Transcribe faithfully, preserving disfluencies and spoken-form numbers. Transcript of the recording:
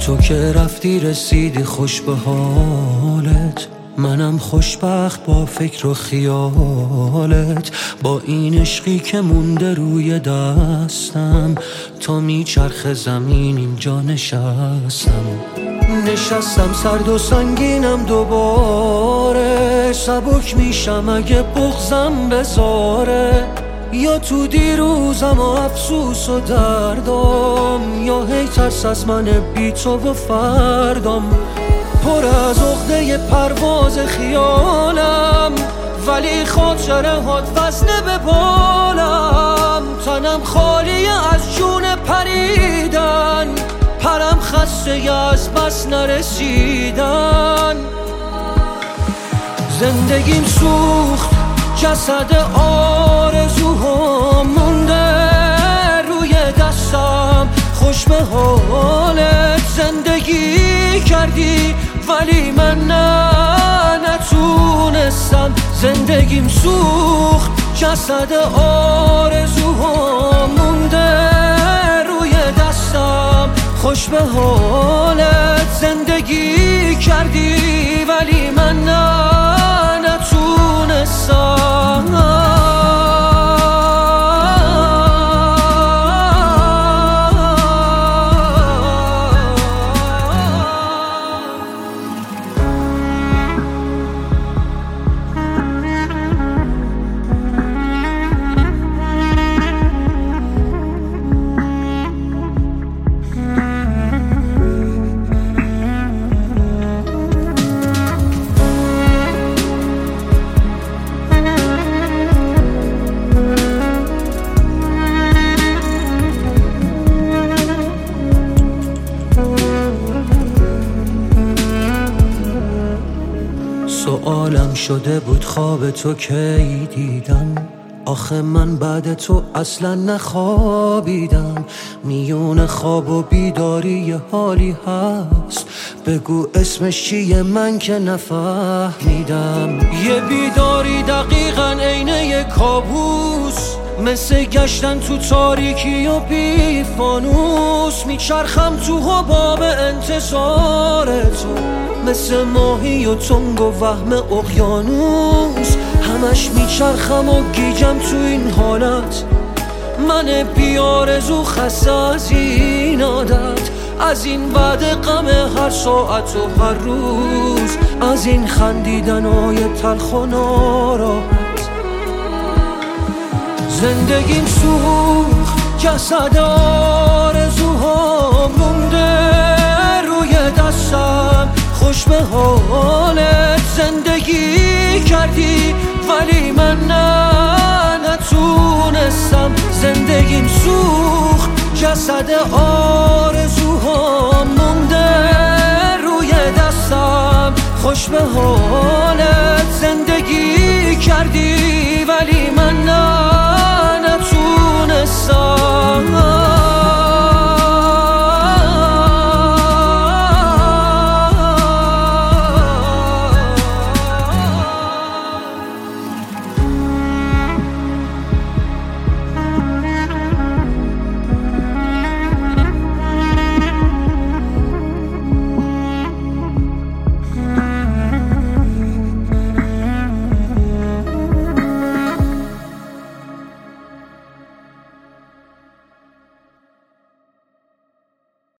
تو که رفتی رسیدی خوش به حالت، منم خوشبخت با فکر و خیالت. با این عشقی که مونده روی دستم، تا میچرخ زمین اینجا نشستم. نشستم سرد و سنگینم دوباره، سبک میشم اگه بغضم بذاره. یا تو دیروزم و افسوس و دردم، یا هی ترس از من بی تو و فردم. پر از عقده پرواز خیالم، ولی خاطره هات وزنه به بالم. تنم خالی از جون پریدن، پرم خسته از بس نرسیدن. زندگیم سوخت، جسد آرزوهام مونده روی دستم. خوش به حالت زندگی کردی، ولی من نه نتونستم. زندگیم سوخت، جسد آرزوهام مونده روی دستم. خوش به حالت زندگی کردی، ولی من نه نتونستم. سوالم شده بود خواب تو کی دیدم، آخه من بعد تو اصلا نخوابیدم. میون خواب و بیداری یه حالی هست، بگو اسمش چیه من که نفهمیدم. یه بیداری دقیقاً عین یه کابوس، مثل گشتن تو تاریکی و بی فانوس. میچرخم تو حباب انتظار تو، مثل ماهی و تنگ و وهم اقیانوس. همش میچرخم و گیجم تو این حالت، من بیارزو خسته از این عادت. از این بعد غم هر ساعت و هر روز، از این خندیدنای تلخ و ناراحت. زندگیم سوخت، جسد آرزوها مونده روی دستم. خوش به حالت زندگی کردی، ولی من نه نتونستم. زندگیم سوخت، جسد آرزوها مونده روی دستم. خوش به حالت زندگی کردی، ولی من نه نتونستم.